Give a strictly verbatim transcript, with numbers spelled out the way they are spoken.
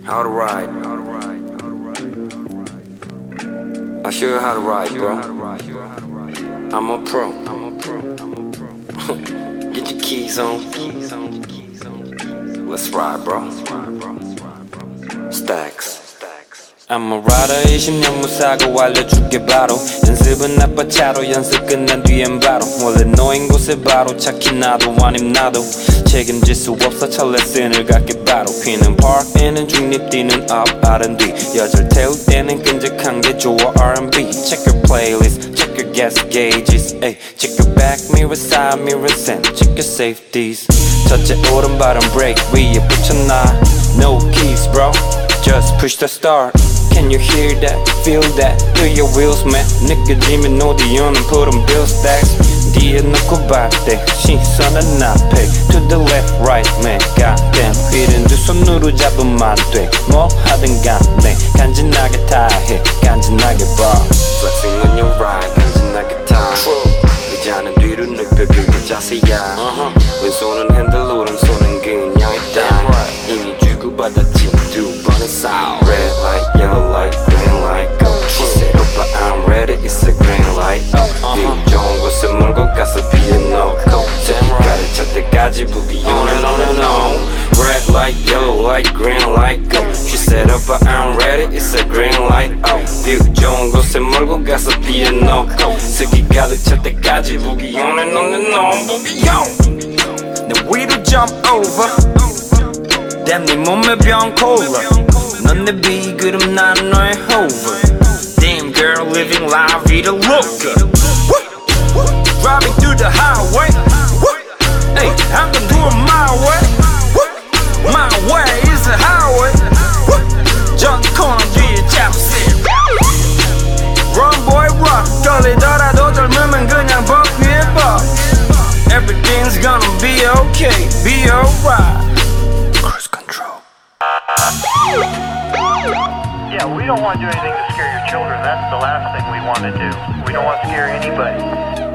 How to ride. I show you how to ride, bro. I'm a pro. Get your keys on. Let's ride, bro. Stacks. I'm a rider. 이십 년 무사고 알려줄게 바로. 연습은 나빠차로 연습 끝난 뒤엔 바로 원래 너인 곳에 바로 착히 나도 아님 나도 책임질 수 없어 첫 레슨을 갖게 바로 피는 park에는 중립 뛰는 up 알 앤 비 여절 태울 때는 끈적한 게 좋아 알 앤 비 Check your playlist, check your gas gauges ay. Check your back mirror, side mirrors and check your safeties 첫째 오른발은 brake 위에 붙여놔 No keys bro, just push the start Can you hear that, feel that, through your wheels man 느껴지면 오디오는 푸른 bill stacks 뒤에 놓고 봤대 시선은 앞에 To the left, right man goddamn 휠은 두 손으로 잡으면 안돼뭘 하든 간에 간지나게 타해 간지나게 봐 Flexing on your ride 간지나게 타 의자는 뒤로 눕혀 그게 자세야 왼손은 핸들 오른손은 그냥 있다 이미 주고받았지 두 번의 싸움 Red light, yellow light, green light go She said 오빠 I'm ready it's a green light 네 좋은 곳에 몰고 가서 피해놓고 새끼가를 찰 때까지 부비 on and on and on Red light, yellow light, green light go She said 오빠 I'm ready it's a green light 네 좋은 곳에 몰고 가서 피해놓고 새끼가를 찰 때까지 부비 on and on and on 부비 on 내 위로 jump over Damn 네 몸에 병 콜라 넌 내 비그름 난 너의 hover Damn girl living la vida loca Driving through the highway Hey, I'm gonna do it my way My way is the highway 전 코너 뒤에 잡세 Run boy run 떨리더라도 젊으면 그냥 벅 위에 벅 Everything's gonna be okay, be alright Cruise control Yeah, we don't want to do anything to scare your children. That's the last thing we want to do. We don't want to scare anybody.